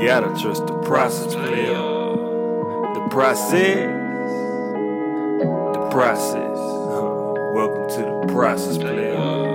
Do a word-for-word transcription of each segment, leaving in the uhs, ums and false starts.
gotta trust the process, player. The process. The process. Welcome to the process, player.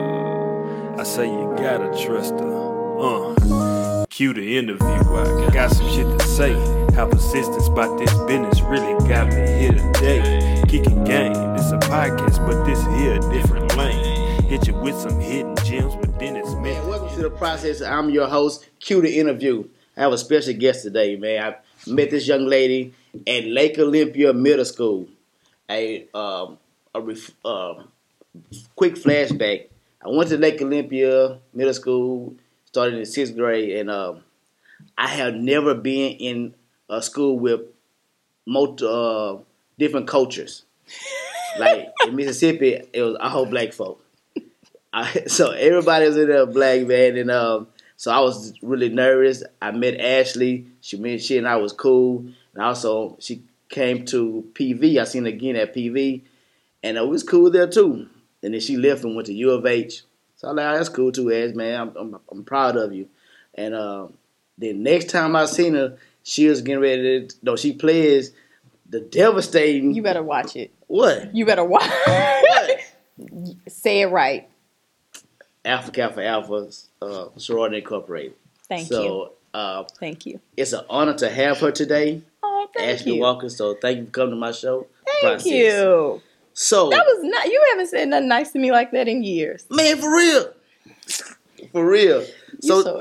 I say you gotta trust the uh. Cue the interview. I got some shit to say. How persistence about this business really got me here today. Kicking game. This a podcast, but this here a different lane. Hit you with some hidden gems, but then it's me. Welcome to the process. I'm your host. Cue the interview. I have a special guest today, man. I met this young lady at Lake Olympia Middle School. A um a ref, uh, quick flashback. I went to Lake Olympia Middle School, started in the sixth grade, and um, I have never been in a school with multi, uh, different cultures. Like in Mississippi, it was all black folk. I, so everybody was in there black, man, and um, so I was really nervous. I met Ashley. She met she and I was cool, and also she came to P V. I seen her again at P V, and it was cool there too. And then she left and went to U of H. So I'm like, oh, that's cool too, Ash, man. I'm, I'm I'm proud of you. And uh, the next time I seen her, she was getting ready to. No, she plays the devastating. You better watch it. What? You better watch. What? Say it right. Alpha Kappa Alpha uh, Sorority Incorporated. Thank so, you. So uh, thank you. It's an honor to have her today. Oh, thank Ashley you. Walker. So thank you for coming to my show. Thank Process. you. So that was not. You haven't said nothing nice to me like that in years. Man, for real. For real. So, so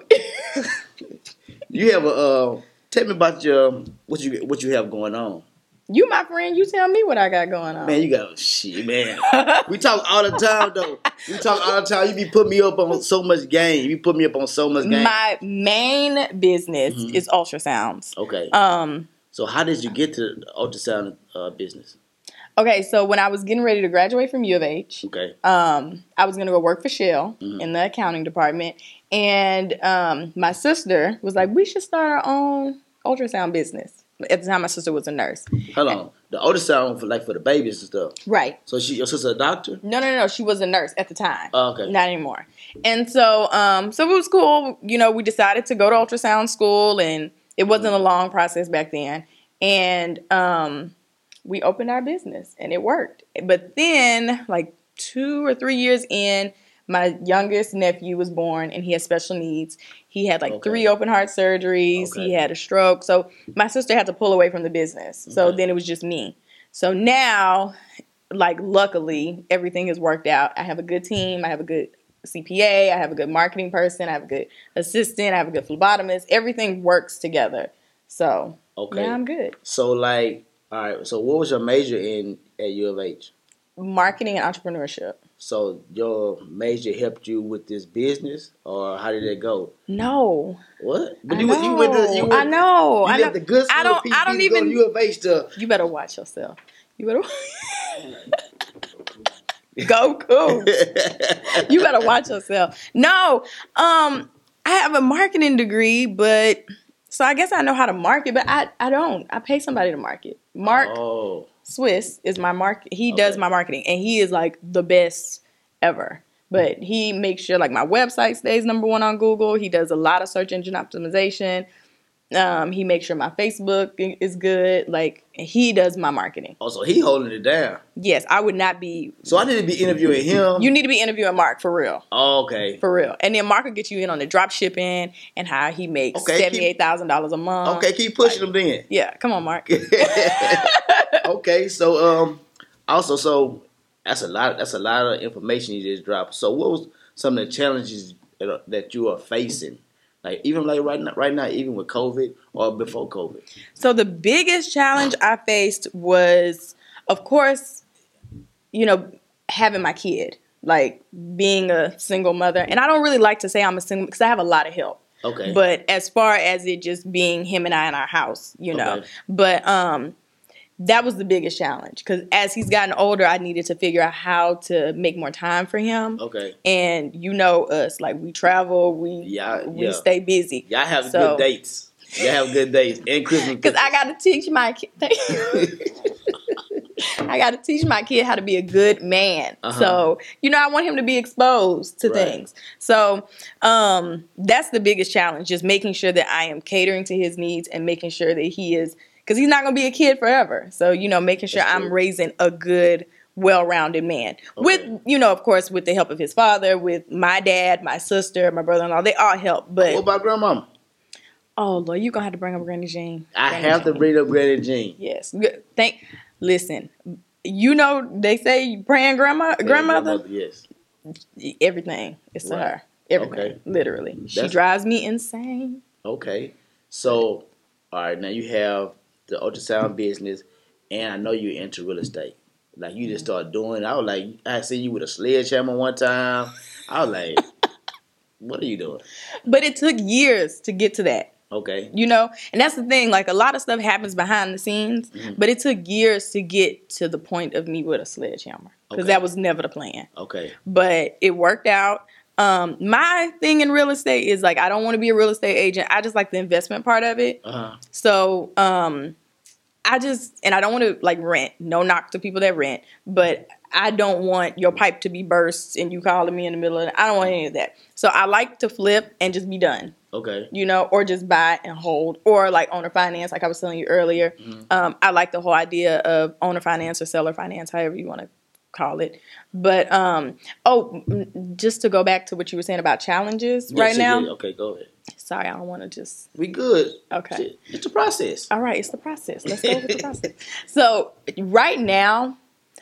you have a. Uh, tell me about your what you what you have going on. You my friend. You tell me what I got going on. Man, you got shit, man. We talk all the time though. We talk all the time. You be putting me up on so much game. You put me up on so much game. My main business mm-hmm. is ultrasounds. Okay. Um. So how did you get to the ultrasound uh, business? Okay, so when I was getting ready to graduate from U of H, okay, um, I was going to go work for Shell mm-hmm. in the accounting department, and um, my sister was like, "We should start our own ultrasound business." At the time, my sister was a nurse. Hold on, the ultrasound for like for the babies and stuff, right? So she, your sister, a doctor? No, no, no. She was a nurse at the time. Oh, okay, not anymore. And so, um, so it was cool. You know, we decided to go to ultrasound school, and it wasn't mm-hmm. a long process back then, and um. we opened our business and it worked. But then like two or three years in, my youngest nephew was born and he had special needs. He had like okay. three open heart surgeries. Okay. He had a stroke. So my sister had to pull away from the business. Okay. So then it was just me. So now, like luckily, everything has worked out. I have a good team. I have a good C P A. I have a good marketing person. I have a good assistant. I have a good phlebotomist. Everything works together. So okay. now I'm good. So like, all right, so what was your major in at U of H? Marketing and entrepreneurship. So your major helped you with this business, or how did it go? No. What? But I you, know. You went to, you went, I know. You I left the good school I don't, P P I don't even. Go to U of H to, you better watch yourself. You better. Go cool. You better watch yourself. No. Um, I have a marketing degree, but. So I guess I know how to market, but I, I don't. I pay somebody to market. Mark oh. Swiss is my market. He okay. does my marketing, and he is like the best ever. But he makes sure like my website stays number one on Google. He does a lot of search engine optimization. Um, he makes sure my Facebook is good. Like he does my marketing. Oh, so he holding it down. Yes, I would not be. So I need to be interviewing him. You need to be interviewing Mark for real. Oh, okay, for real. And then Mark will get you in on the drop shipping and how he makes okay, seventy-eight thousand dollars a month. Okay, keep pushing like, him then. Yeah, come on, Mark. Okay, so um, also so that's a lot. That's a lot of information you just dropped. So what was some of the challenges that you are facing? Like even like right now, right now, even with COVID or before COVID. So the biggest challenge I faced was, of course, you know, having my kid, like being a single mother. And I don't really like to say I'm a single because I have a lot of help. Okay. But as far as it just being him and I in our house, you know, okay. but um, that was the biggest challenge because as he's gotten older, I needed to figure out how to make more time for him. Okay. And you know us, like we travel, we yeah, we yeah. stay busy. Y'all have so, good dates. Y'all have good dates and Christmas. Because I got to teach my kids. I got to teach my kid how to be a good man. Uh-huh. So, you know, I want him to be exposed to Right. things. So, um, that's the biggest challenge, just making sure that I am catering to his needs and making sure that he is, because he's not going to be a kid forever. So, you know, making sure That's I'm true. raising a good, well-rounded man. Okay. With, you know, of course, with the help of his father, with my dad, my sister, my brother-in-law, they all help. But, What about grandmama? oh, Lord, you're going to have to bring up Granny Jean. I Granny have to Jean. bring up Granny Jean. Yes. Good. Thank. Listen, you know they say praying grandma, grandmother. grandmother, yes. Everything is to Right. her. Everything, Okay. literally. She That's- drives me insane. Okay. So, all right, now you have the ultrasound business, and I know you're into real estate. Like, you just started doing, I was like, I see you with a sledgehammer one time. I was like, what are you doing? But it took years to get to that. Okay. You know, and that's the thing. Like, a lot of stuff happens behind the scenes, Mhm. but it took years to get to the point of me with a sledgehammer because Okay. that was never the plan. Okay. But it worked out. Um, my thing in real estate is like I don't want to be a real estate agent. I just like the investment part of it. Uh-huh. So, um, I just, and I don't want to like rent, no knock to people that rent, but I don't want your pipe to be burst and you calling me in the middle of it. I don't want any of that. So I like to flip and just be done, Okay. you know, or just buy and hold, or like owner finance, like I was telling you earlier. Mm-hmm. Um, I like the whole idea of owner finance or seller finance, however you want to call it. But, um, oh, m- just to go back to what you were saying about challenges Yeah, right see, now. yeah, okay, go ahead. Sorry, I don't want to just We good. Okay. Shit, it's the process. All right, it's the process. Let's go with the process. So right now,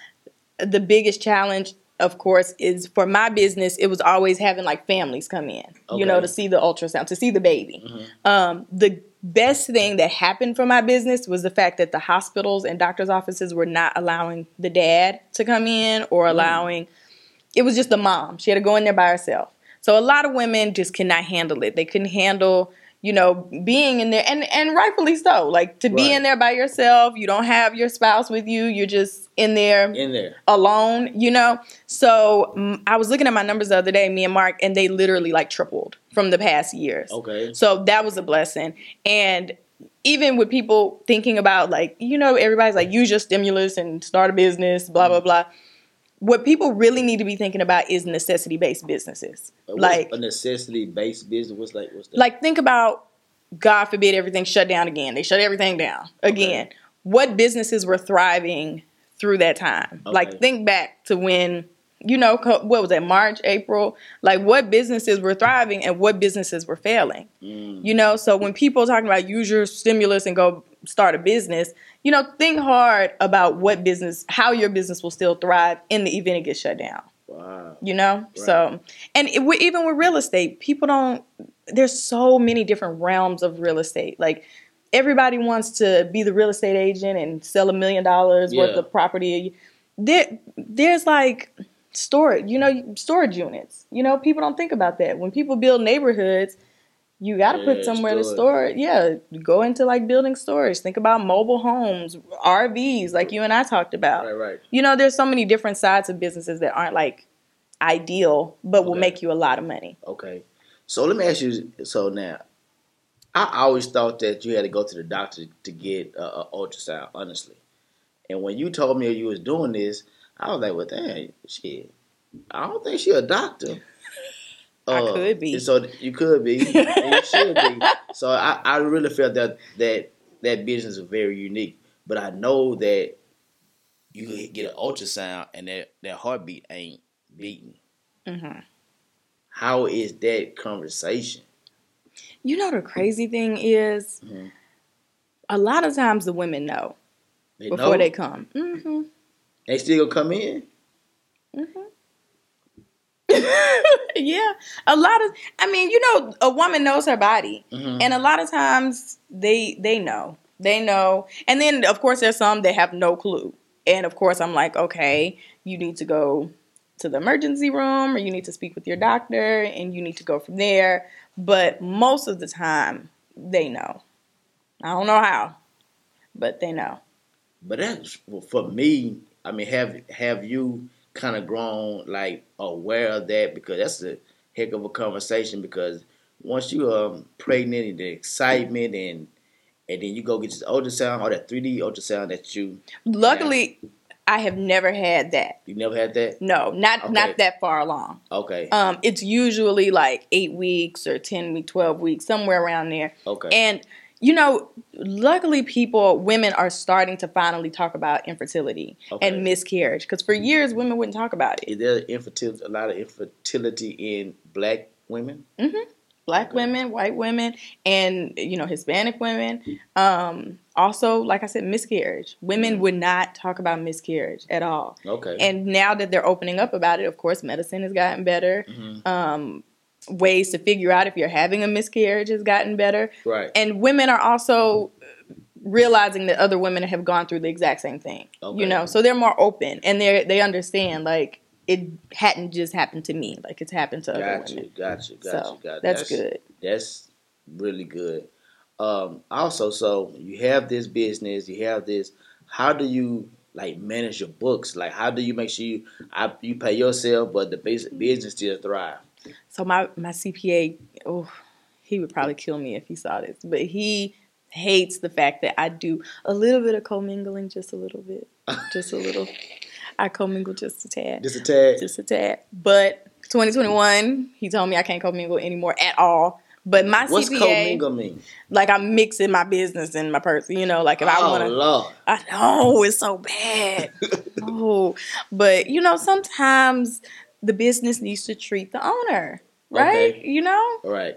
the biggest challenge, of course, is for my business. It was always having like families come in, you know, Okay. to see the ultrasound, to see the baby. Mhm. Um, the best thing that happened for my business was the fact that the hospitals and doctors' offices were not allowing the dad to come in or allowing. It was just the mom. She had to go in there by herself. So a lot of women just cannot handle it. They couldn't handle, you know, being in there, and, and rightfully so. Like, to be Right. in there by yourself, you don't have your spouse with you, you're just in there In there. alone, you know? So mm, I was looking at my numbers the other day, me and Mark, and they literally, like, tripled from the past years. Okay. So that was a blessing. And even with people thinking about, like, you know, everybody's like, use your stimulus and start a business, blah, blah, blah. What people really need to be thinking about is necessity-based businesses. What's Like, a necessity-based business. What's like? What's that? like think about, God forbid, everything shut down again. They shut everything down again. Okay. What businesses were thriving through that time? Okay. Like, think back to when, you know, co- what was that, March, April? Like, what businesses were thriving and what businesses were failing? Mm. You know, so when people are talking about use your stimulus and go start a business, you know, think hard about what business, how your business will still thrive in the event it gets shut down. Wow. You know, Right. so and it, we- even with real estate, people don't. There's so many different realms of real estate. Like, everybody wants to be the real estate agent and sell a million dollars worth Yeah. of property. There, there's like storage. You know, storage units. You know, people don't think about that. When people build neighborhoods, you got to Yeah, put somewhere to storage. store it. Yeah, go into like building storage. Think about mobile homes, R Vs, like you and I talked about. Right. Right. You know, there's so many different sides of businesses that aren't like ideal, but will Okay. make you a lot of money. Okay. So let me ask you. So now, I always thought that you had to go to the doctor to get a, a ultrasound. Honestly, and when you told me you was doing this, I was like, "Well, dang, shit, I don't think she a doctor." I could be. and So you could be. And you should be. So I, I really felt that that that business is very unique. But I know that you could get an ultrasound and that, that heartbeat ain't beating. hmm How is that conversation? You know, the crazy thing is, Mhm. a lot of times the women know They before know? they come. hmm They still gonna come in? Yeah, a lot of. I mean, you know, a woman knows her body, Mhm. and a lot of times they they know, they know, and then of course there's some that have no clue, and of course I'm like, okay, you need to go to the emergency room, or you need to speak with your doctor, and you need to go from there. But most of the time, they know. I don't know how, but they know. But that's for me. I mean, have have you kind of grown like aware of that? Because that's a heck of a conversation. Because once you um pregnant and the excitement and and then you go get this ultrasound or that three D ultrasound that you Luckily, I have never had that. You never had that? No, not Okay. not that far along. Okay. Um, it's usually like eight weeks or ten weeks, twelve weeks, somewhere around there. Okay. And you know, luckily, people, women are starting to finally talk about infertility Okay. and miscarriage, because for years women wouldn't talk about it. Is there infertility, a lot of infertility in black women? Mm-hmm. Black Okay. women, white women, and you know, Hispanic women. Um, also, like I said, miscarriage. Women Mm-hmm. would not talk about miscarriage at all. Okay. And now that they're opening up about it, of course, medicine has gotten better. Mhm. Um, ways to figure out if you're having a miscarriage has gotten better. Right. And women are also realizing that other women have gone through the exact same thing. Okay. You know, so they're more open and they they understand like it hadn't just happened to me, like it's happened to other Got women. you, got you, got So you, got you. that's good. That's really good. Um, also, so you have this business, you have this. How do you like manage your books? Like, how do you make sure you I, you pay yourself, but the basic business still thrive? So my my C P A, oh, he would probably kill me if he saw this, but he hates the fact that I do a little bit of commingling, just a little bit, just a little. I commingle just a tad, Just a tad. just a tad. But twenty twenty-one, he told me I can't commingle anymore at all. But my What's C P A, commingle mean? like I'm mixing my business and my person, you know, like if I Oh want to. Lord. I know it's so bad. No, but you know, sometimes the business needs to treat the owner, right? Okay. You know, All right.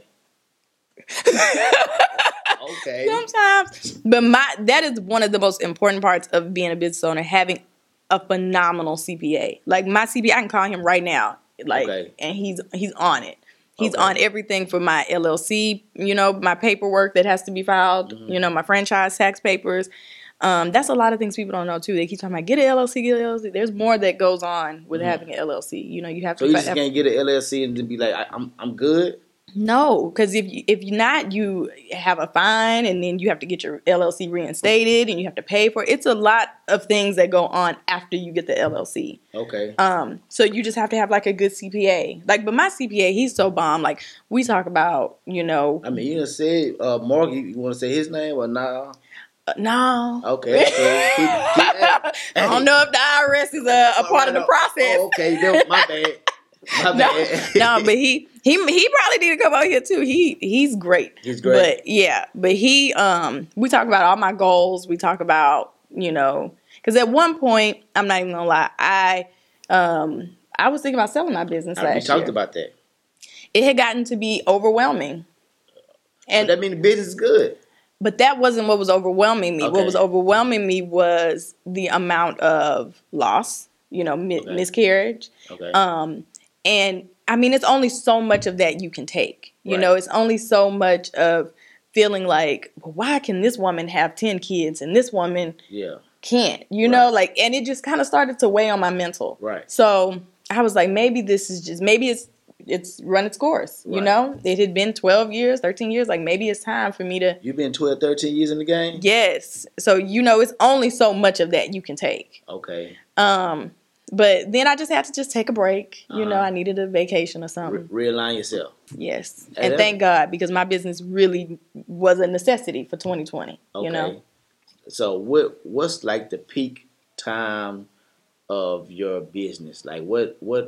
Okay. sometimes. But my that is one of the most important parts of being a business owner, having a phenomenal C P A. Like my C P A, I can call him right now, like, Okay. and he's he's on it. He's Okay. on everything for my L L C, you know, my paperwork that has to be filed, Mhm. you know, my franchise tax papers. Um, that's a lot of things people don't know too. They keep talking about get an L L C, get an L L C. There's more that goes on with Mhm. having an L L C. You know, you have So to. you just fi- can't get an L L C and then be like, I, I'm I'm good. No, because if you, if you're not, you have a fine, and then you have to get your L L C reinstated, and you have to pay for it. It's a lot of things that go on after you get the L L C. Okay. Um, so you just have to have like a good C P A. Like, but my C P A, he's so bomb. Like we talk about, you know, I mean, you done said uh, Mark. You, you want to say his name or nah? uh, no. Okay. That's cool. Keep- keep- hey, I don't know if the I R S is a, a part of the process. Oh, okay. That- my bad. My No, bad. no, but he he he probably need to come out here too. He he's great. He's great. But yeah, but he um we talk about all my goals. We talk about, you know, because at one point, I'm not even gonna lie, I um I was thinking about selling my business I, we last talked year. about that. It had gotten to be overwhelming, And and that means the business is good. but that wasn't what was overwhelming me. Okay. What was overwhelming me was the amount of loss, you know, mi- Okay. miscarriage. Okay. Um, and I mean, it's only so much of that you can take. You Right. know, it's only so much of feeling like, well, why can this woman have ten kids and this woman yeah. can't? You know, Right. like, and it just kind of started to weigh on my mental. Right. So I was like, maybe this is just, maybe it's, it's run its course. You Right. know, it had been twelve years, thirteen years. Like, maybe it's time for me to, You've been twelve, thirteen years in the game? yes. So, you know, it's only so much of that you can take. Okay. Um, but then I just had to just take a break. You know, Uh-huh. I needed a vacation or Re- something. realign yourself. Yes. Hey, And that- thank God, because my business really was a necessity for twenty twenty. Okay. You know? So what what's like the peak time of your business? Like what what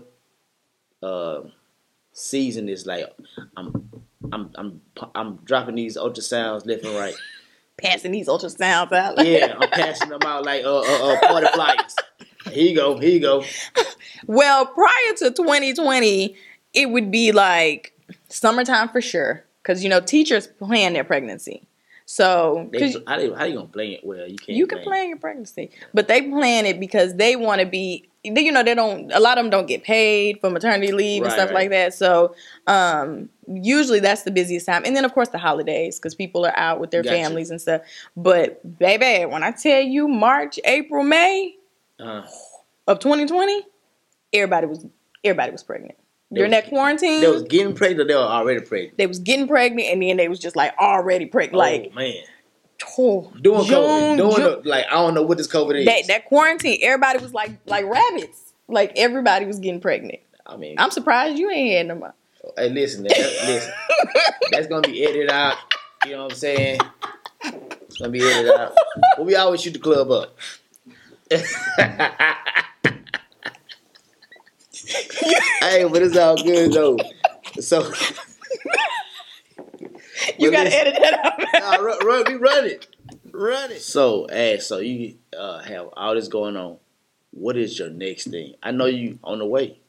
uh, season is like I'm I'm I'm I'm dropping these ultrasounds left and right. Passing these ultrasounds out. Yeah, I'm passing them out like uh, uh, uh party flyers. Here you go, here you go. Well, prior to twenty twenty, it would be like summertime for sure. Because, you know, teachers plan their pregnancy. So, They, 'cause how, they, how you gonna play it? Well, you can't. you can plan your pregnancy, but they plan it because they want to be, they, you know, they don't, a lot of them don't get paid for maternity leave and Right, stuff right. like that. So, um, usually that's the busiest time. And then, of course, the holidays because people are out with their Gotcha. families and stuff. But, baby, when I tell you March, April, May Uh, of twenty twenty, everybody was, everybody was pregnant. They During was- that quarantine, they was getting pregnant. Or they were already pregnant. they was getting pregnant and then they was just like already pregnant. Like, oh man, oh, doing June, COVID, doing June- the, like I don't know what this COVID is. that that quarantine, everybody was like like rabbits. Like everybody was getting pregnant. I mean, I'm surprised you ain't had no more. hey, listen, that, listen, that's gonna be edited out. You know what I'm saying? It's gonna be edited out. But we always shoot the club up. Hey, but it's all good though. So You but gotta listen- edit that out. Nah, run, run, we run it, run it. So, hey, so you uh, have all this going on. What is your next thing? I know you on the way.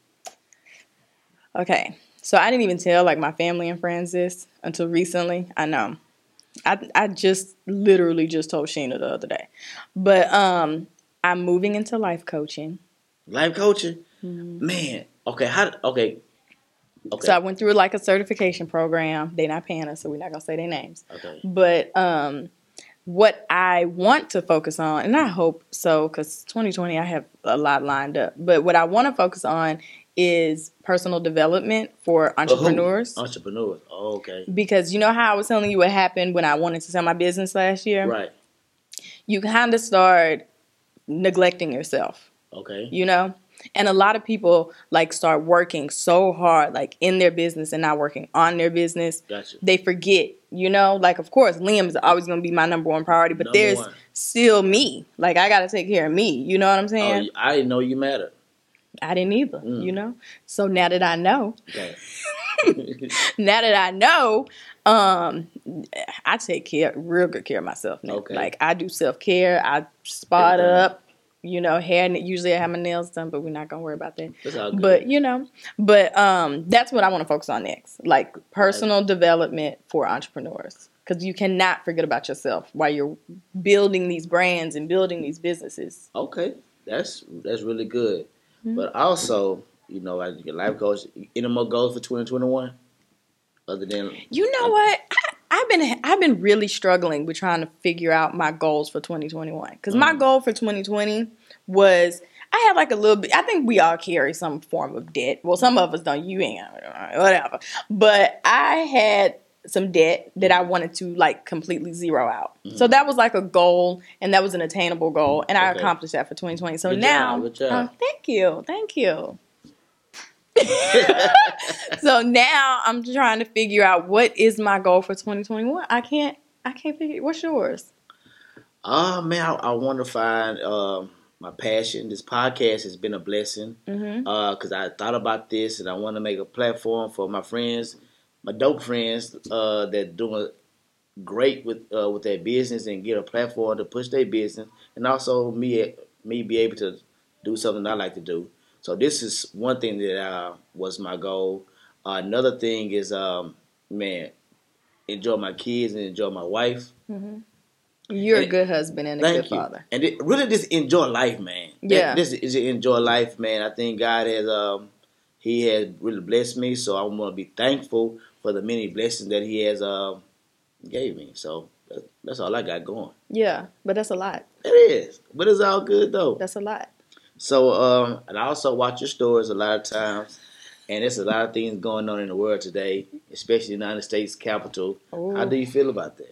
Okay, so I didn't even tell like my family and friends this until recently. I know. I I just literally just told Sheena the other day, but um, I'm moving into life coaching. Life coaching, man. Okay, how? Okay, okay, So I went through like a certification program. They're not paying us, so we're not gonna say their names. okay. But um, what I want to focus on, and I hope so, because twenty twenty I have a lot lined up. But what I want to focus on is personal development for For who? entrepreneurs. Entrepreneurs. Oh, okay. Because you know how I was telling you what happened when I wanted to sell my business last year? Right. You kind of start neglecting yourself, Okay. you know? And a lot of people like start working so hard, like in their business and not working on their business. Gotcha. They forget, you know? Like, of course, Liam is always going to be my number one priority, but Number there's one. still me. Like, I got to take care of me. You know what I'm Oh, saying? I didn't know you mattered. I didn't either, Mm. you know? So now that I know, Okay. now that I know, um, I take care, real good care of myself now. Okay. Like I do self care. I spot Everything. up, you know, hair. Usually I have my nails done, but we're not gonna worry about that. That's all good. But you know, but um, that's what I want to focus on next, like personal development for entrepreneurs, because you cannot forget about yourself while you're building these brands and building these businesses. Okay, that's that's really good. Mm-hmm. But also, you know, as your life coach, any more goals for twenty twenty-one? Other than You know what? I, I've been I've been really struggling with trying to figure out my goals for twenty twenty-one. Because my Mm. goal for twenty twenty was I had like a little bit. I think we all carry some form of debt. Well, some of us don't. You ain't whatever. But I had some debt that I wanted to like completely zero out. So that was like a goal, and that was an attainable goal, and I Okay. accomplished that for twenty twenty. So Good now, job, good job. uh, thank you, thank you. So now I'm trying to figure out what is my goal for twenty twenty-one. I can't. I can't figure. What's yours? Oh man, I, I want to find um, my passion. This podcast has been a blessing Mm-hmm. because I thought about this and I want to make a platform for my friends, my dope friends uh, that doing great with uh, with their business and get a platform to push their business, and also me me be able to do something I like to do. So this is one thing that uh, was my goal. Uh, another thing is, um, man, enjoy my kids and enjoy my wife. Mm-hmm. You're a And- good husband and a Thank good you. father. And it, really just enjoy life, man. That- Yeah. This is enjoy life, man. I think God has um He has really blessed me, so I want to be thankful for the many blessings that He has um gave me. So that, that's all I got going. Yeah, but that's a lot. It is. But it's all good though. That's a lot. So um and I also watch your stories a lot of times. And there's a lot of things going on in the world today, especially the United States Capitol. Ooh. How do you feel about that?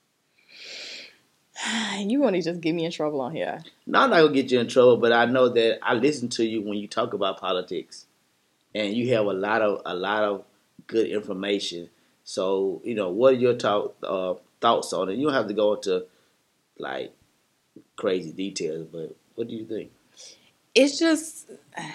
You want to just get me in trouble on here. No, I'm not gonna get you in trouble, but I know that I listen to you when you talk about politics, and you have a lot of a lot of good information. So you know, what are your talk, uh, thoughts on it? You don't have to go into like crazy details, but what do you think? It's just,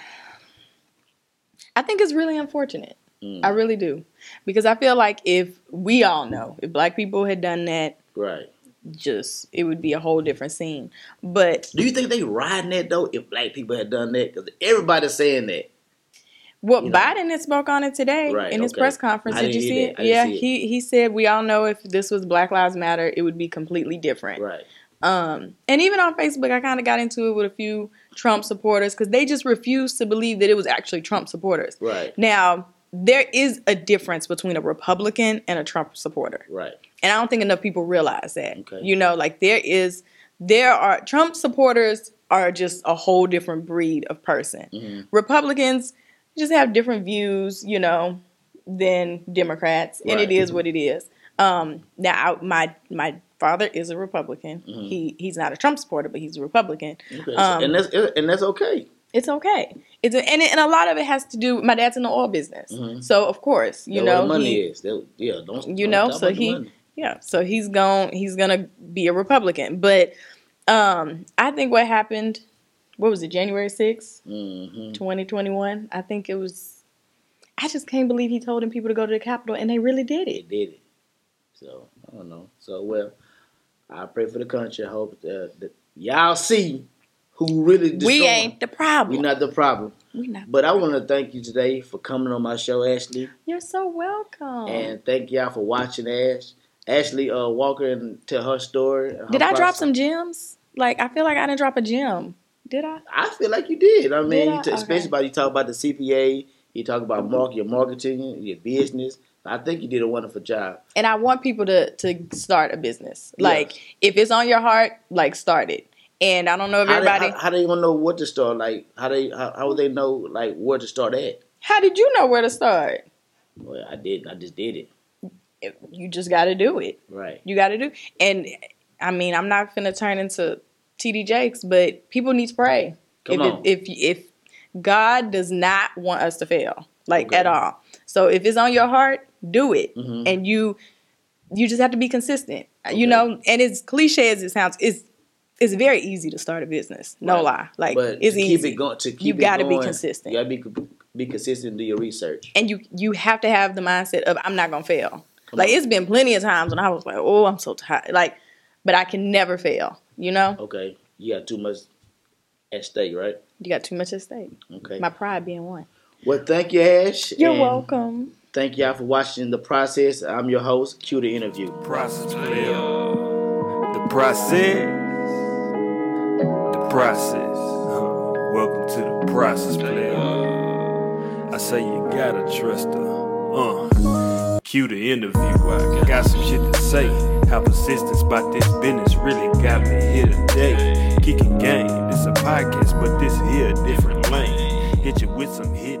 I think it's really unfortunate. Mm, I really do. Because I feel like if we all know, if black people had done that, right. just, it would be a whole different scene. But Do you think they riding that though? If black people had done that, because everybody's saying that. what You know. Biden had spoke on it today Right, in his okay. press conference. I Did you didn't see hear it? that. I didn't Yeah, see it. he he said we all know if this was Black Lives Matter, it would be completely different. Right. Um, and even on Facebook, I kind of got into it with a few Trump supporters because they just refused to believe that it was actually Trump supporters. Right. Now, there is a difference between a Republican and a Trump supporter. Right. And I don't think enough people realize that. Okay. You know, like there is, there are, Trump supporters are just a whole different breed of person. Mhm. Republicans just have different views, you know, than Democrats. And it Right. is what it is. Um, now, I, my my father is a Republican. Mhm. He He's not a Trump supporter, but he's a Republican. Okay. Um, and that's and that's okay. It's okay. It's a, and it, and a lot of it has to do. My dad's in the oil business, Mhm. so of course, you That's know, where the money he, is. That, yeah. Don't you don't know, talk so about the he, money. yeah, so he's going, he's gonna be a Republican. But um, I think what happened what was it, January sixth, Mm-hmm. twenty twenty-one? I think it was. I just can't believe he told them people to go to the Capitol, and they really did They it. did it. So, I don't know. So, well, I pray for the country. I hope that, that y'all see who really destroying. We ain't the problem. We not the problem. We not. But I want to thank you today for coming on my show, Ashley. You're so welcome. And thank y'all for watching Ash. Ashley uh, Walker and tell her story. Her Did I drop process. some gems? Like, I feel like I didn't drop a gem. Did I? I feel like you did. I mean, Did I? you t- especially Okay. about you talk about the C P A. You talk about market, your marketing, your business. I think you did a wonderful job. And I want people to, to start a business. Yeah. Like, if it's on your heart, like, start it. And I don't know if How they, everybody... how, how they gonna know what to start? Like, how they how, how would they know like where to start at? How did you know where to start? Well, I didn't. I just did it. You just got to do it. Right. You got to do. And I mean, I'm not gonna turn into T D Jakes, but people need to pray. Come if on. It, if if God does not want us to fail, like Okay. at all. So if it's on your heart, do it, Mhm. and you you just have to be consistent. Okay. You know, and as cliche as it sounds, it's it's very easy to start a business. No Right. lie, like But it's to easy. keep it going, to keep You it gotta be going, consistent. You gotta be be consistent. Do your research. And you you have to have the mindset of I'm not gonna fail. Come like on. it's been plenty of times when I was like, oh, I'm so tired. Like, but I can never fail. You know, Okay. You got too much at stake, right? you got too much at stake. Okay. My pride being one. Well, thank you, Ash. You're and welcome. Thank y'all for watching The Process. I'm your host, Q the Interview. Process player. The process. The process. Uh, welcome to the process player. I say you gotta trust her. Uh, cue the interview. I got some shit to say. How persistence about this business really got me here today. Kicking game. This a podcast, but this here a different lane. Hit you with some hit